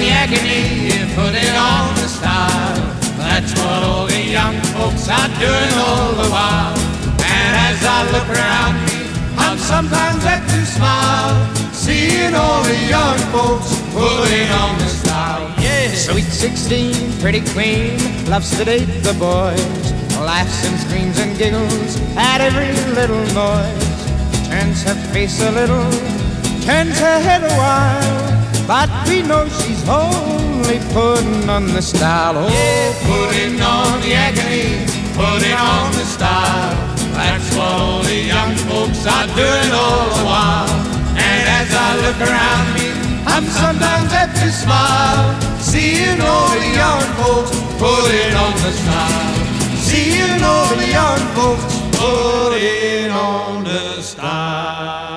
the agony, putting on the style. That's what all the young folks are doing all the while. And as I look around me, I'm sometimes apt to smile, seeing all the young folks putting on the style. Yeah. Sweet 16, pretty queen, loves to date the boys, laughs and screams and giggles at every little noise. Turns her face a little, turns her head a while, but we know she's only putting on the style. Oh, yeah, putting on the agony, putting on the style. That's what all the young folks are doing all the while. And as I look around me, I'm sometimes apt to smile, seeing all the young folks putting on the style. Seeing all the young folks putting on the style.